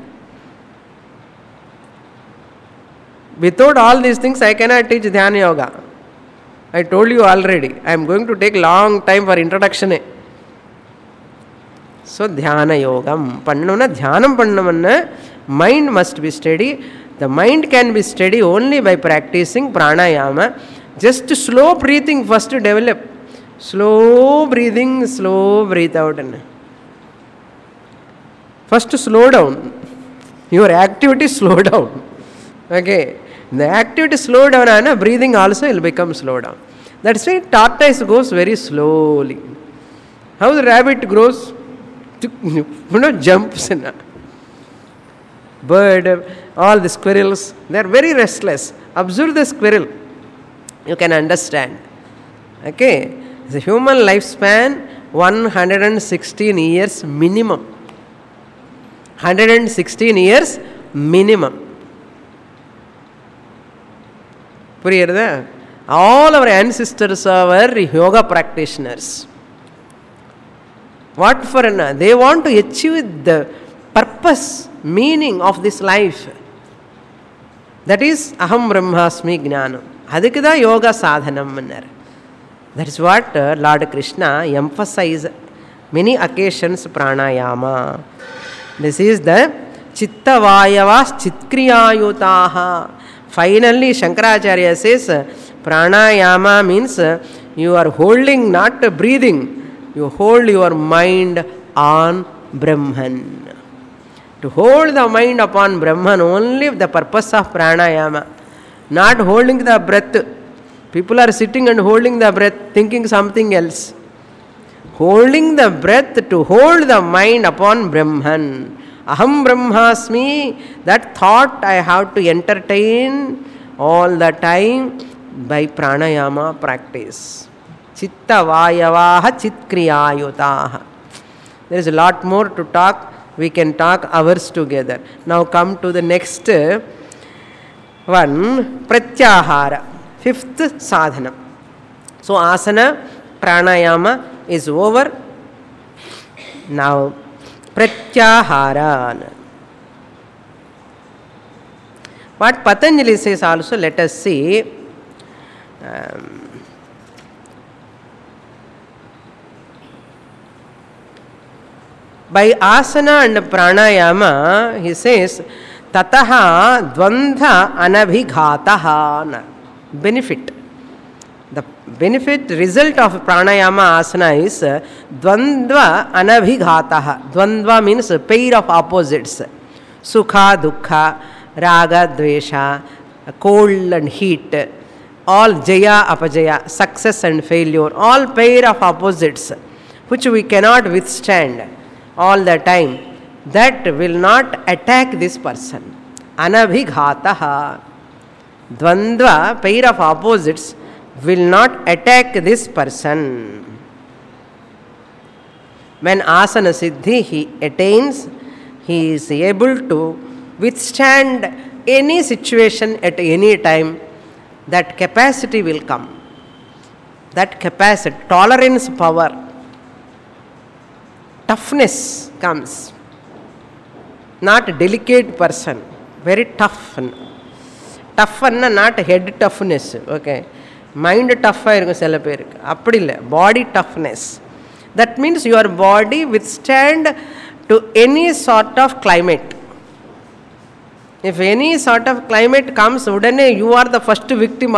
Without all these things, I cannot teach Dhyana Yoga. I told you already. I am going to take long time for introduction. So, Dhyana Yogam. Pannamana, Dhyanam Pannamanna, mind must be steady. The mind can be steady only by practicing pranayama. Just slow breathing first to develop. Slow breathing, slow breathe out. First slow down. Your activity slow down. Okay. The activity slow down and breathing also will become slow down. That's why tortoise goes very slowly. How the rabbit grows? Jumps in. Bird, all the squirrels, they are very restless. Observe the squirrel. You can understand. Okay. The human lifespan 116 years minimum. 116 years minimum. All our ancestors were yoga practitioners. What for? They want to achieve the purpose, meaning of this life. That is Aham Brahmasmi Jnanam. Adikada yoga sadhanam. That is what Lord Krishna emphasized many occasions pranayama. This is the Chitta Vayavas Chitkriyayutaha. Finally, Shankaracharya says, pranayama means you are holding, not breathing. You hold your mind on Brahman. To hold the mind upon Brahman only the purpose of pranayama. Not holding the breath. People are sitting and holding the breath, thinking something else. Holding the breath to hold the mind upon Brahman. Aham Brahmasmi, that thought I have to entertain all the time by pranayama practice. Chitta Vayavaha Chitkriyayutaha. There is a lot more to talk. We can talk hours together. Now come to the next one, Pratyahara, fifth sadhana. So asana, pranayama is over. Now, pratyahara. What Patanjali says also, let us see. By asana and pranayama, he says, tataha dvandha anabhighataha. Benefit. The benefit result of pranayama asana is dvandva anabhighataha. Dvandva means a pair of opposites. Sukha, dukkha, raga, dvesha, cold and heat, all jaya, apajaya, success and failure, all pair of opposites which we cannot withstand all the time, that will not attack this person. Anabhighataha. Dvandva, pair of opposites, will not attack this person. When asana siddhi he attains, he is able to withstand any situation at any time. That capacity will come. That capacity, tolerance power, toughness comes. Not a delicate person, very tough. Tough and not head toughness. Okay. Mind tough body toughness. That means your body withstand to any sort of climate. If any sort of climate comes, you are the first victim.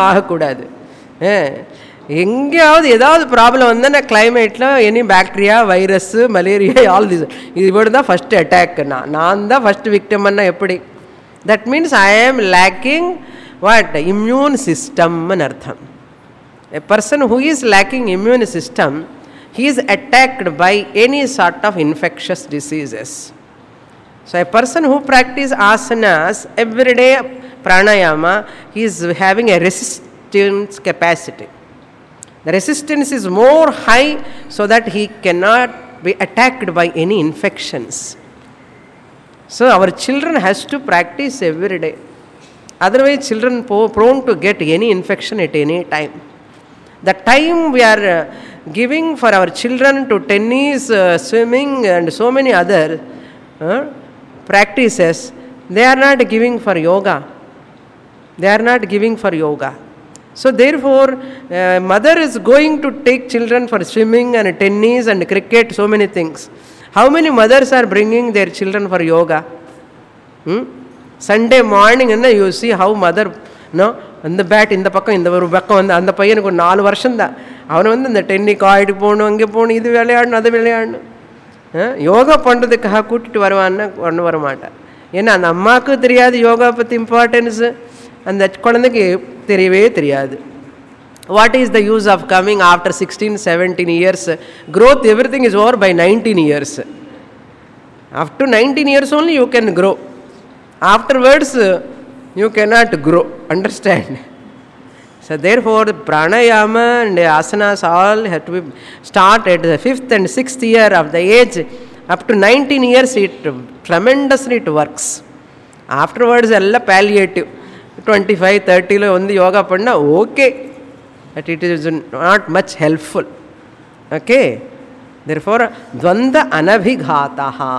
எங்கேயாவது ஏதாவது problem வந்தால் கிளைமேட்டில் any bacteria virus malaria all this இவரு தான் first attack நான் தான் first விக்டம்னா எப்படி that means I ஆம் லேக்கிங் வாட் இம்யூன் சிஸ்டம்னு அர்த்தம் a person who is lacking immune system he is attacked by any sort of infectious diseases. So a person who practices asanas every day pranayama, he is having a resistance capacity. The resistance is more high so that he cannot be attacked by any infections. So our children has to practice every day. Otherwise children prone to get any infection at any time. The time we are giving for our children to tennis, swimming and so many other practices, they are not giving for yoga. They are not giving for yoga. So therefore, mother is going to take children for swimming and tennis and cricket, so many things. How many mothers are bringing their children for yoga? Sunday morning, you see how mother, அந்த bat இந்த பக்கம் இந்த ஒரு பக்கம் வந்து அந்த பையனுக்கு ஒரு 4 வருஷம்தான் அவனை வந்து இந்த டென்னிக்கு ஆகிட்டு போகணும் அங்கே போகணும் இது விளையாடணும் அது விளையாடணும் யோகா பண்ணுறதுக்காக கூட்டிகிட்டு வருவான்னு கொண்டு வர மாட்டேன் ஏன்னா அந்த அம்மாவுக்கு தெரியாது யோகா பற்றி இம்பார்ட்டன்ஸு அந்த குழந்தைக்கு தெரியவே தெரியாது. What is the use of coming after 16-17 years? Growth, everything is over by 19 years. Up to 19 years only you can grow. Afterwards, you cannot grow. Understand? So therefore, pranayama and asanas all have to be start at the 5th and 6th year of the age. Up to 19 years, it tremendously it works. Afterwards, all palliative. 25-30 lo ondi yoga panna okay, but it is not much helpful. Okay, therefore dvanda anabhighataha.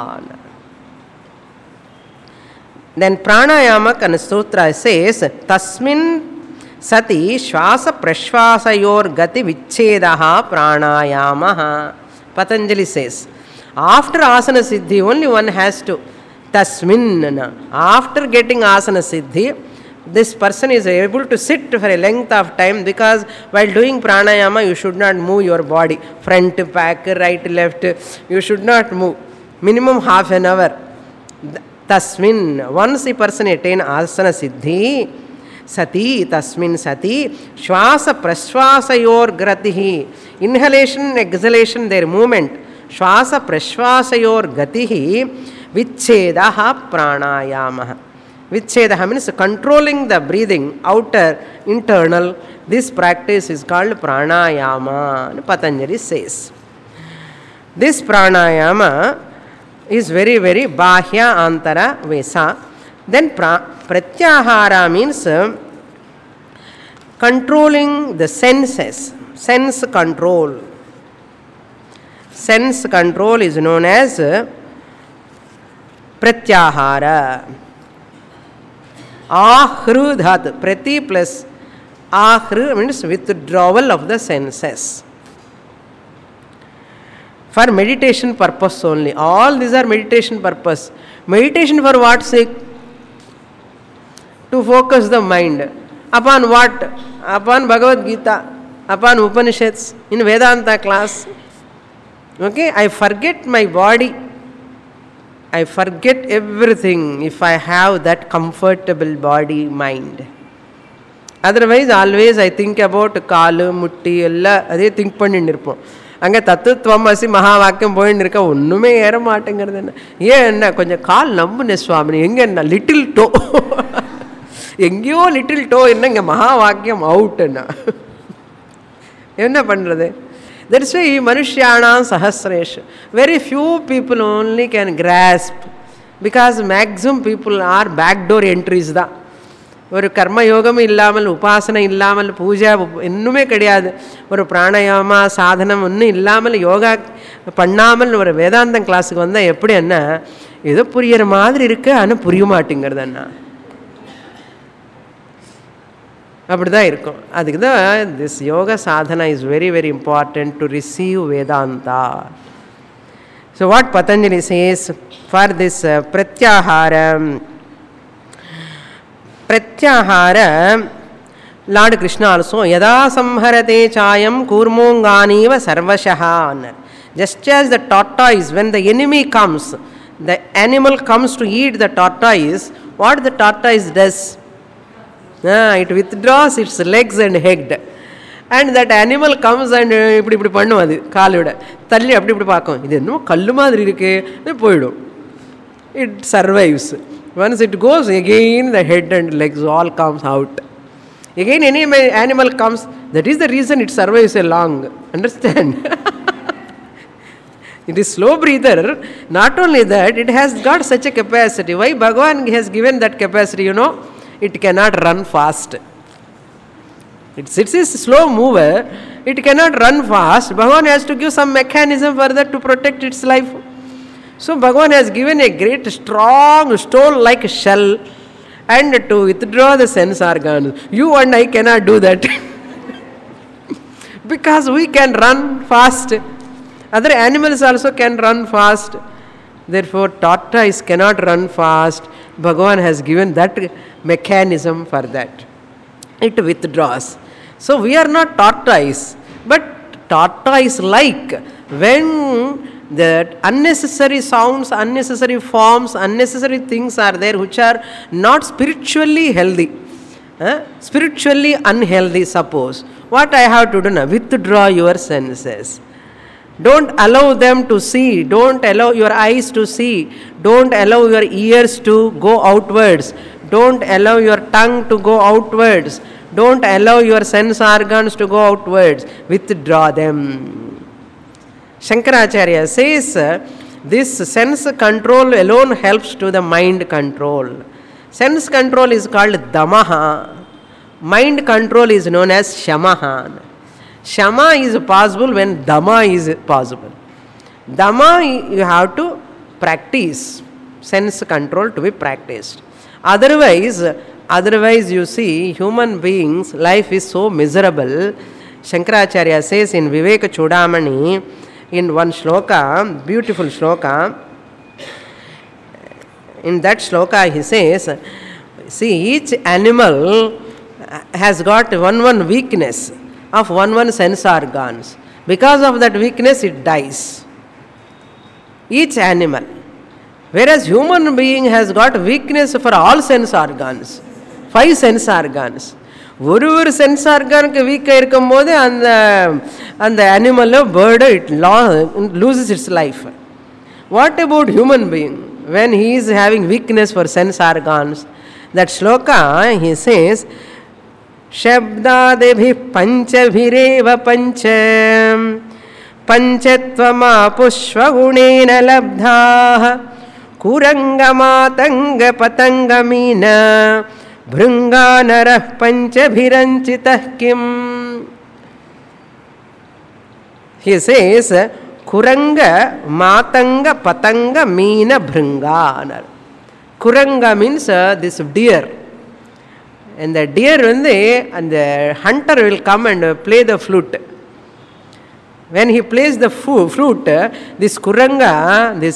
Then pranayama kan sutra says tasmin sati shwasa prashvasayor gati vichchedaha pranayamaha. Patanjali says after asana siddhi only one has to tasmin, after getting asana siddhi this person is able to sit for a length of time, because while doing pranayama you should not move your body front back right left, you should not move minimum half an hour. Tasmin, once a person attain asana siddhi sati tasmin sati shwasa prashvasayor gratihi, inhalation exhalation their movement, shwasa prashvasayor gatihi vichchedaha pranayamaha. Vichchedaha means controlling the breathing, outer, internal. This practice is called pranayama, Patanjali says. This pranayama is very, very bahya antara vesa. Then pratyahara means controlling the senses, sense control. sense control is known as pratyahara. Ahru dhatu, prati plus ahru means withdrawal of the senses. For meditation purpose only. All these are meditation purpose. Meditation for what sake? To focus the mind. Upon what? Upon Bhagavad Gita, upon Upanishads, in Vedanta class. Okay, I forget my body. I forget everything if I have that comfortable body, mind. Otherwise, always I think about Kalu, Mutti, ella, adhe think pannirpom. அங்கே தத்துவமசி மகா வாக்கியம் போயின்னு இருக்க ஒன்றுமே ஏற மாட்டேங்கிறது. என்ன ஏன் என்ன கொஞ்சம் கால் நம்புனே சுவாமி, எங்கே என்ன லிட்டில் டோ, எங்கேயோ லிட்டில் டோ என்ன இங்கே மகா வாக்கியம் அவுட்டுன்னா என்ன பண்ணுறது? தட்ஸ் வை மனுஷ்யானாம் சஹஸ்ரேஷு very few people only can grasp, because maximum people are backdoor entries தான். ஒரு கர்மயோகமும் இல்லாமல், உபாசனை இல்லாமல், பூஜை இன்னுமே கிடையாது, ஒரு பிராணாயாமா சாதனம் ஒன்றும் இல்லாமல், யோகா பண்ணாமல் ஒரு வேதாந்தம் கிளாஸுக்கு வந்தால் எப்படி என்ன ஏதோ புரிகிற மாதிரி இருக்குது, ஆனால் புரிய மாட்டேங்கிறது அண்ணா. அப்படி தான் இருக்கும். அதுக்கு தான் this yoga sadhana is very very important to receive Vedanta. So what Patanjali says for this பிரத்யாஹாரம். Pratyahara, Lord Krishna also, Yada samharate chayam kurmonganiva sarvashaha. Just as the tortoise, when the enemy comes, the animal comes to eat the tortoise, what the tortoise does? It withdraws its legs and head. And that animal comes and இப்படி இப்படி பண்ணும், அது காலோட தள்ளி அப்படி இப்படி பார்க்கும், இது என்னமோ கல்லு மாதிரி இருக்கு, போயிடும். It survives. Once it goes, again the head and legs all comes out. Again any animal comes, that is the reason it survives a long. Understand? It is slow breather. Not only that, it has got such a capacity. Why Bhagavan has given that capacity? You know, it cannot run fast. It is a slow mover. It cannot run fast. Bhagavan has to give some mechanism for that to protect its life. So Bhagavan has given a great strong stone-like shell and to withdraw the sense organs. You and I cannot do that because we can run fast. Other animals also can run fast. Therefore, tortoise cannot run fast. Bhagavan has given that mechanism for that. It withdraws. So we are not tortoise, but tortoise-like. When that unnecessary sounds, unnecessary forms, unnecessary things are there which are not spiritually healthy, spiritually unhealthy, suppose, what I have to do now? Withdraw your senses. Don't allow them to see. Don't allow your eyes to see. Don't allow your ears to go outwards. Don't allow your tongue to go outwards. Don't allow your sense organs to go outwards. Withdraw them. Shankaracharya says this sense control alone helps to the mind control. Sense control is called damaha. Mind control is known as shamaha. Shama is possible when dama is possible. Dama you have to practice. Sense control to be practiced. Otherwise you see human beings life is so miserable. Shankaracharya says in Viveka Chudamani, in one shloka, beautiful shloka, in that shloka he says, see, each animal has got one weakness of one sense organs. Because of that weakness it dies. Each animal. Whereas human being has got weakness for all sense organs. 5 sense organs. ஒரு sense ஆர்கானுக்கு வீக்காக இருக்கும் போது அந்த அனிமலோ பேர்டோ it loses its life. What about human being when he is having weakness for sense organs? That shloka he says, शब्दादिभि पंचभिरेव पंच पंचत्वमापुष्वगुणेन लब्धाः कुरंगमातंगपतंगमीन भृंगानरः पंचभिरंचितः किम्. He says Kuranga, Matanga, Patanga, Meena, Bhringa. Kuranga means this deer. And the deer and the hunter will come and play the flute. When he plays the flute, this Kuranga, this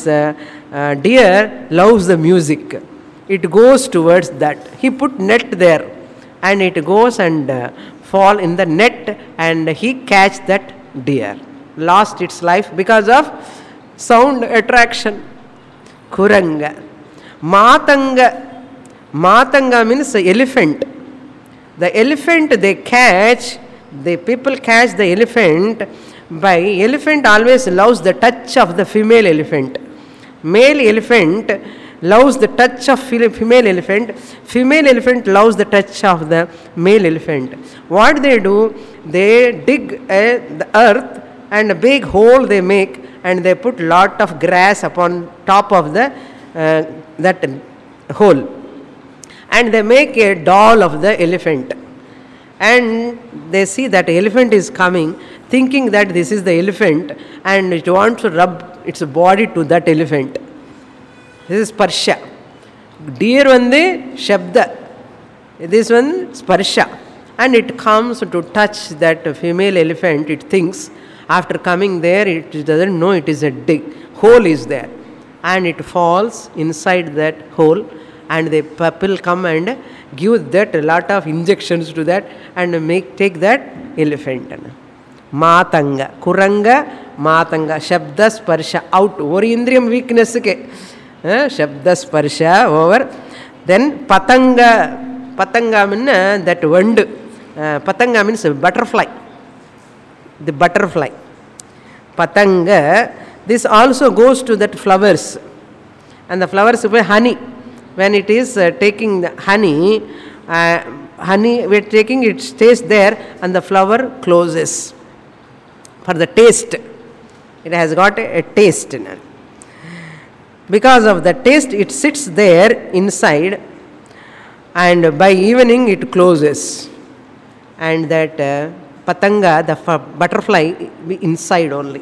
deer loves the music. It goes towards that. He put net there and it goes and fall in the net and he catch that deer. Lost its life because of sound attraction. Kuranga. Matanga. Matanga means elephant. The elephant they catch, the people catch the elephant by, elephant always loves the touch of the female elephant. Male elephant loves the touch of female elephant. Female elephant loves the touch of the male elephant. What they do, they dig the earth and a big hole they make and they put lot of grass upon top of the that hole. And they make a doll of the elephant. And they see that elephant is coming, thinking that this is the elephant, and it wants to rub its body to that elephant. This is Sparsha. Deer Shabda. This one Sparsha. And it comes to touch that female elephant, it thinks. After coming there, it doesn't know it is a hole is there. And it falls inside that hole. And the people come and give that a lot of injections to that and take that elephant. Matanga, Kuranga, Matanga, Shabda Sparsha, out. Over Indriyam weakness. Shabda Sparsha, over. Then Patanga, Patanga means that wind. Patanga means butterfly. The butterfly. Patanga, this also goes to that flowers. And the flowers have honey. When it is taking the honey, we are taking, it stays there and the flower closes. For the taste. It has got a taste in it. Because of the taste, it sits there inside and by evening it closes. And that Patanga, the butterfly, be inside only.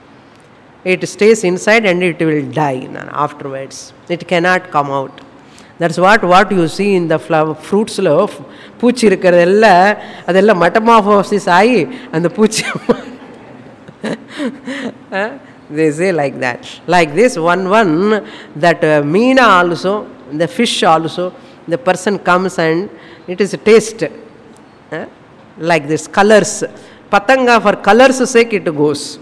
It stays inside and it will die afterwards. It cannot come out. That's what you see in the fruits of Puchi irukkaradella adella metamorphosis aayi and the Puchi they say like that. Like this one that Meena also, the fish also, the person comes and it is a taste. Like this colors. Patanga for colors sake it goes.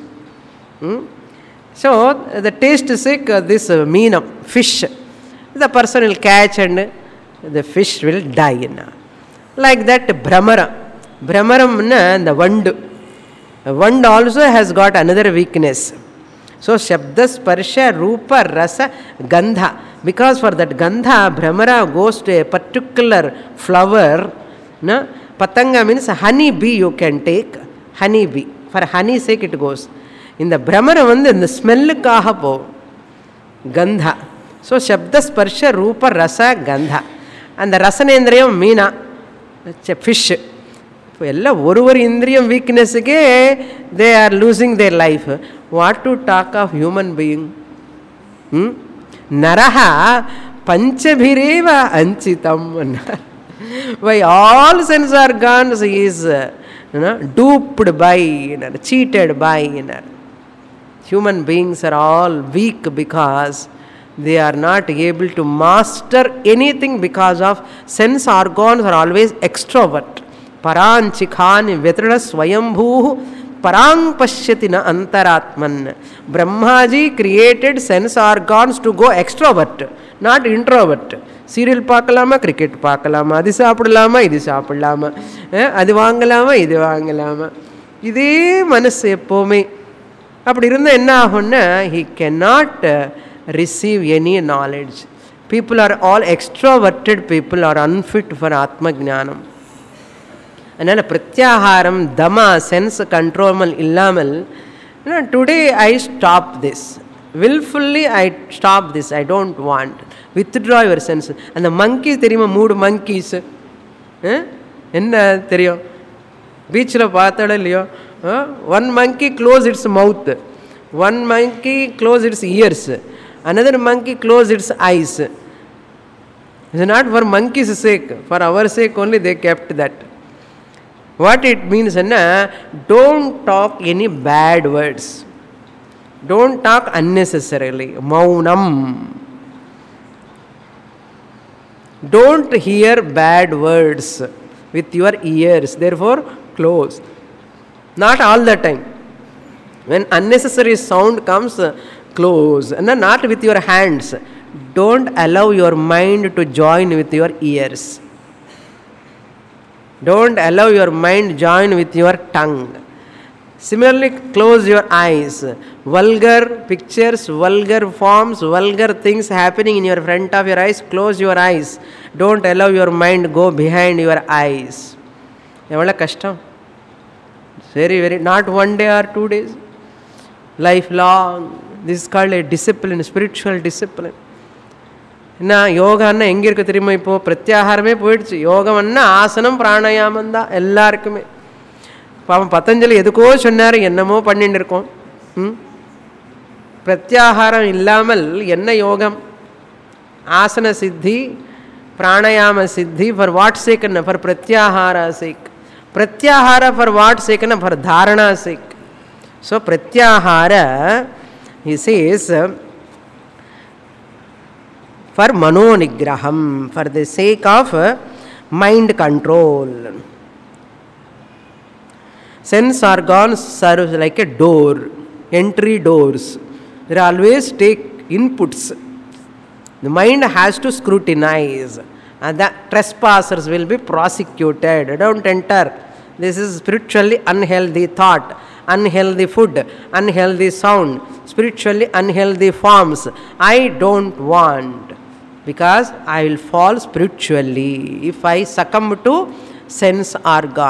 So the taste sake this Meena, fish. The person will catch and the fish will die. Like that Brahmara. Brahmaram, the wand. Wand also has got another weakness. So Shabda, Sparsha, Rupa, Rasa, Gandha. Because for that Gandha, Brahmara goes to a particular flower. Patanga means honey bee you can take. Honey bee. For honey sake it goes. In the Brahmara, in the smell kaha po. Gandha. So Shabda, Sparsha, Rupa, Rasa, Gandha. And the Rasanendriyam, Meena. It's a fish. Oru Indriyam weakness, they are losing their life. What to talk of human being? Naraha panchabhireva anchitam. By all sense organs he is duped by, cheated by. Human beings are all weak because they are not able to master anything because of sense organs are always extrovert. Paranchikhani vetrana swayambhu parang pashyati na antaratman. Brahmaji created sense organs to go extrovert, not introvert. Serial பார்க்கலாமா, cricket பார்க்கலாமா, அது சாப்பிடலாமா, இது சாப்பிடலாமா, அது வாங்கலாமா, இது வாங்கலாமா, இதே மனசு எப்போவுமே. அப்படி இருந்தால் என்ன ஆகும்னா, he cannot receive any knowledge. People are all extroverted people are unfit for Atma Jnanam. அதனால் பிரத்யாகாரம் தமா சென்ஸ் கண்ட்ரோல் இல்லாமல் today I stop this. Willfully I stop this. I don't want. Withdraw your sense. அந்த monkeys தெரியுமா, 3 monkeys என்ன தெரியும், பீச்சில் பார்த்தாலும் இல்லையோ, one monkey close its mouth, One monkey closed its ears, another monkey closed its eyes. It's not for monkey's sake, for our sake only they kept that. What it means, don't talk any bad words. Don't talk unnecessarily. Maunam. Don't hear bad words with your ears. Therefore, close. Not all the time. When unnecessary sound comes, close. And not with your hands. Don't allow your mind to join with your ears. Don't allow your mind join with your tongue. Similarly, close your eyes. Vulgar pictures, vulgar forms, vulgar things happening in your front of your eyes, close your eyes. Don't allow your mind go behind your eyes. Evala kashtam. Very, very, not one day or 2 days. Lifelong. This is called a discipline, spiritual discipline. யோகான்னா எங்கே இருக்குது தெரியுமா? இப்போது பிரத்யாகாரமே போயிடுச்சு. யோகம்னா ஆசனம் பிராணாயாமம் தான் எல்லாருக்குமே. பாவம் பதஞ்சலி எதுக்கோ சொன்னார், என்னமோ பண்ணிட்டு இருக்கோம். பிரத்யாகாரம் இல்லாமல் என்ன யோகம்? ஆசன சித்தி, பிராணாயாம சித்தி. ஃபார் வாட் சேக்குன்னு? For pratyahara sake. Pratyahara for what சேக்குன்னு? For dharana sake. So pratyahara he says for mano nigraham, for the sake of mind control. Sense organs serve like a door, entry doors. There always take inputs. The mind has to scrutinize, and the trespassers will be prosecuted. Don't enter. This is spiritually unhealthy thought, unhealthy food, unhealthy sound, spiritually unhealthy forms. I don't want, because I will fall spiritually if I succumb to sense organ.